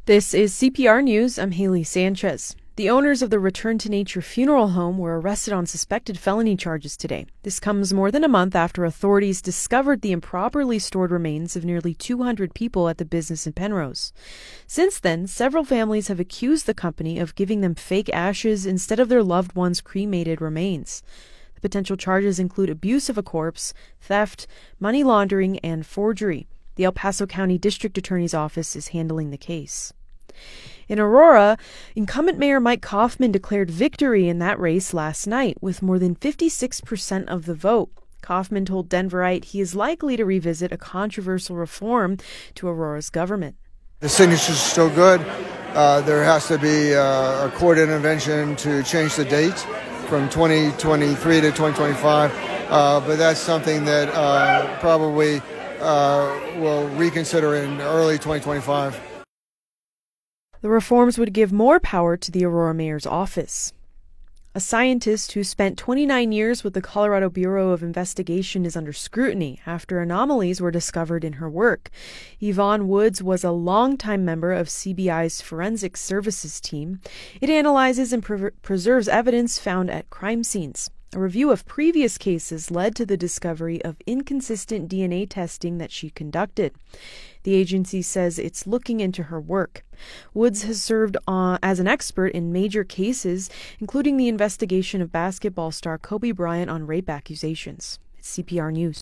This is CPR News. I'm Haley Sanchez. The owners of the Return to Nature funeral home were arrested on suspected felony charges today. This comes more than a month after authorities discovered the improperly stored remains of nearly 200 people at the business in Penrose. Since then, several families have accused the company of giving them fake ashes instead of their loved ones' cremated remains. The potential charges include abuse of a corpse, theft, money laundering, and forgery. The El Paso County District Attorney's Office is handling the case. In Aurora, incumbent Mayor Mike Coffman declared victory in that race last night with more than 56% of the vote. Coffman told Denverite he is likely to revisit a controversial reform to Aurora's government. The signature's still good. There has to be a court intervention to change the date from 2023 to 2025, but that's something that probably we'll reconsider in early 2025. The reforms would give more power to the Aurora mayor's office. A scientist who spent 29 years with the Colorado Bureau of Investigation is under scrutiny after anomalies were discovered in her work. Yvonne Woods was a longtime member of CBI's Forensic Services team. It analyzes and preserves evidence found at crime scenes. A review of previous cases led to the discovery of inconsistent DNA testing that she conducted. The agency says it's looking into her work. Woods has served as an expert in major cases, including the investigation of basketball star Kobe Bryant on rape accusations. It's CPR News.